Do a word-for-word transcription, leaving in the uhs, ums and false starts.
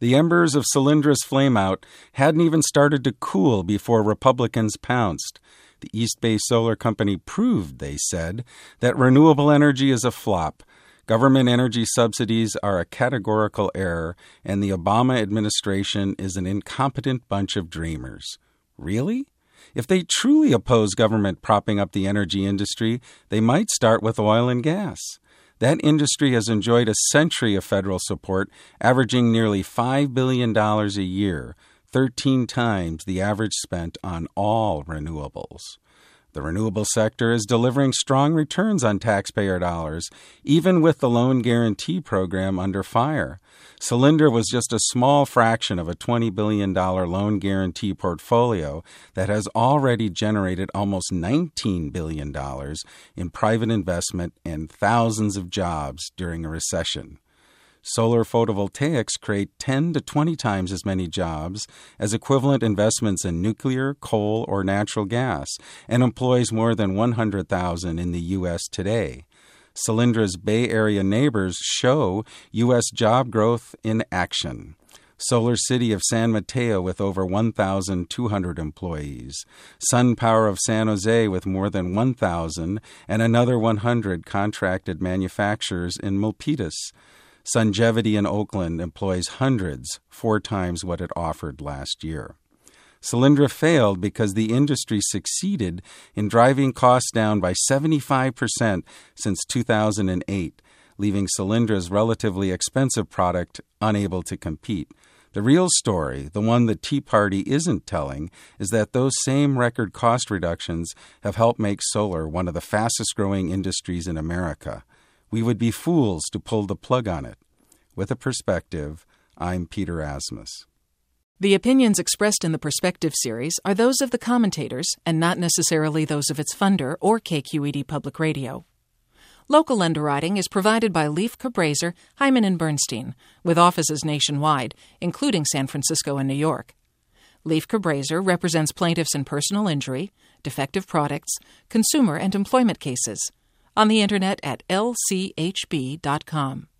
The embers of Solyndra's flameout hadn't even started to cool before Republicans pounced. The East Bay Solar Company proved, they said, that renewable energy is a flop. Government energy subsidies are a categorical error, and the Obama administration is an incompetent bunch of dreamers. Really? If they truly oppose government propping up the energy industry, they might start with oil and gas. That industry has enjoyed a century of federal support, averaging nearly five billion dollars a year, thirteen times the average spent on all renewables. The renewable sector is delivering strong returns on taxpayer dollars, even with the loan guarantee program under fire. Solyndra was just a small fraction of a twenty billion dollars loan guarantee portfolio that has already generated almost nineteen billion dollars in private investment and thousands of jobs during a recession. Solar photovoltaics create ten to twenty times as many jobs as equivalent investments in nuclear, coal, or natural gas, and employs more than one hundred thousand in the U S today. Solyndra's Bay Area neighbors show U S job growth in action. Solar City of San Mateo with over one thousand two hundred employees, SunPower of San Jose with more than one thousand, and another one hundred contracted manufacturers in Milpitas. Sungevity in Oakland employs hundreds, four times what it offered last year. Solyndra failed because the industry succeeded in driving costs down by seventy-five percent since two thousand eight, leaving Solyndra's relatively expensive product unable to compete. The real story, the one the Tea Party isn't telling, is that those same record cost reductions have helped make solar one of the fastest-growing industries in America. We would be fools to pull the plug on it. With a Perspective, I'm Peter Asmus. The opinions expressed in the Perspective series are those of the commentators and not necessarily those of its funder or K Q E D Public Radio. Local underwriting is provided by Leif Cabraser, Hyman and Bernstein, with offices nationwide, including San Francisco and New York. Leif Cabraser represents plaintiffs in personal injury, defective products, consumer and employment cases. On the Internet at L C H B dot com.